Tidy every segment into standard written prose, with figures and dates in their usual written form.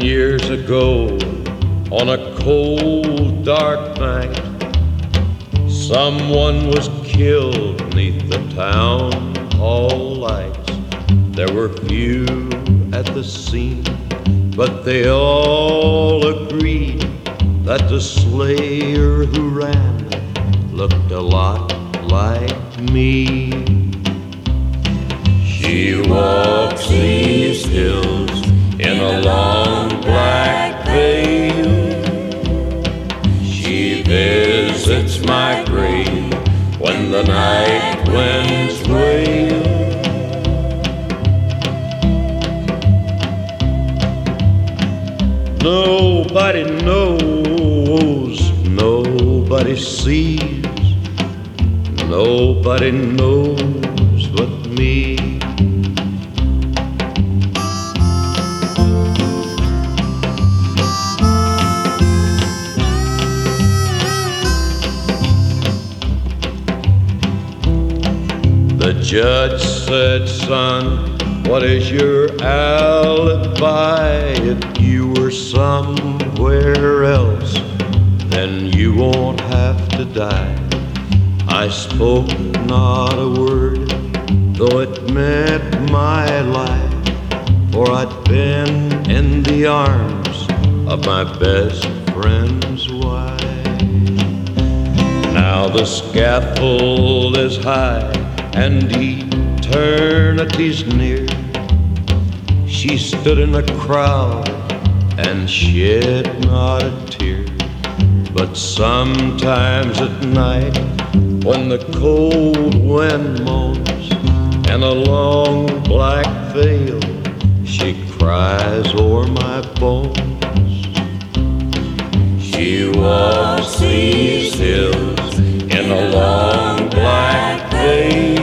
years ago, on a cold, dark night, someone was killed neath the town hall lights. There were few at the scene, but they all agreed that the slayer who ran looked a lot like me. She walks these hills in a long black veil. She visits my grave when the night winds wail. Nobody knows, nobody sees, nobody knows but me. The judge said, "Son, what is your alibi? If you were somewhere else, then you won't have to die." I spoke not a word, though it meant my life, for I'd been in the arms of my best friend's wife. Now the scaffold is high and eternity's near. She stood in a crowd and shed not a tear. But sometimes at night, when the cold wind moans and a long black veil, she cries o'er my bones. She walks these hills in a long black veil.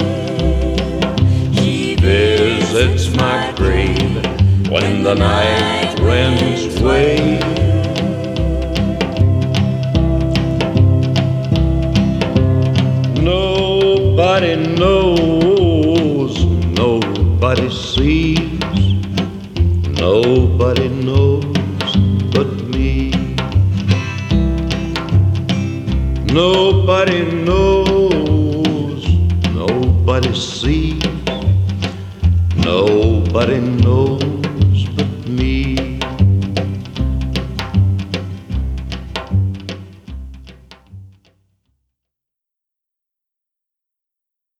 She visits my grave when the night winds wail. Nobody knows, nobody sees, nobody knows but me. Nobody knows, nobody sees, nobody knows